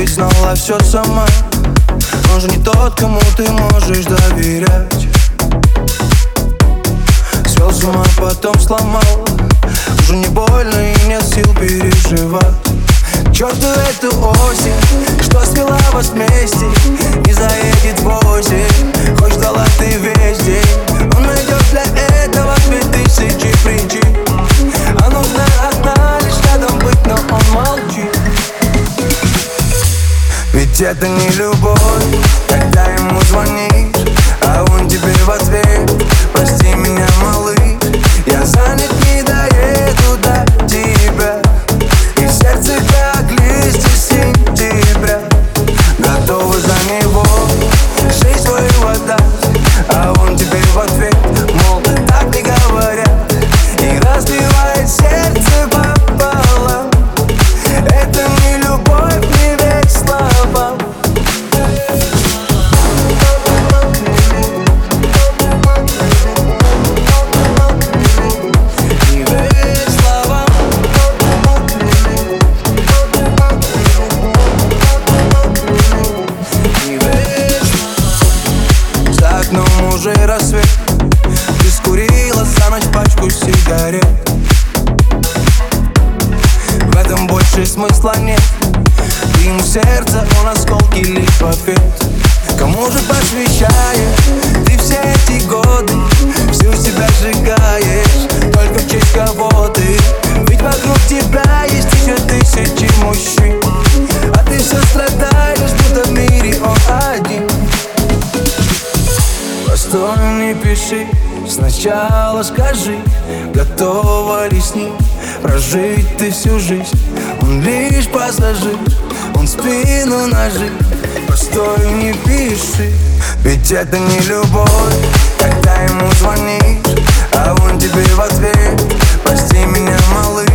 ведь знала все сама. Он же не тот, кому ты можешь доверять. Свел с ума, потом сломал. Уже не больно и нет сил переживать. К черту эту осень, что свела вас вместе. Не заедет в осень, хоть ждала ты весь день. Он найдет для этого 2000 причин. А нужно одна лишь рядом быть, но он молчит. Ведь это не любовь, когда ему звонишь, а он тебе в ответ: прости меня, малыш, я занят, не доеду до тебя. И в сердце как листья сентября. Готовы за него жизнь свою отдать, а он теперь в ответ, мол, так не говорят. И разбивает сердце пополам. Это не любовь, не верь словам. Не верь словам. Не верь. За окном уже рассвет. Ты скурила за ночь пачку сигарет. В этом больше смысла нет. Ты ему сердце, он осколки лишь в ответ. Кому же посвящаешь ты все эти годы? Всю себя сжигаешь, только в честь кого ты? Ведь вокруг тебя есть еще тысячи мужчин, а ты все страдаешь, будто в мире он один. Постой, не пиши, сначала скажи, готова ли с ним прожить ты всю жизнь. Он лишь пассажир, он спину нажит. Постой, не пиши, ведь это не любовь, когда ему звонишь, а он тебе в ответ: прости меня, малыш,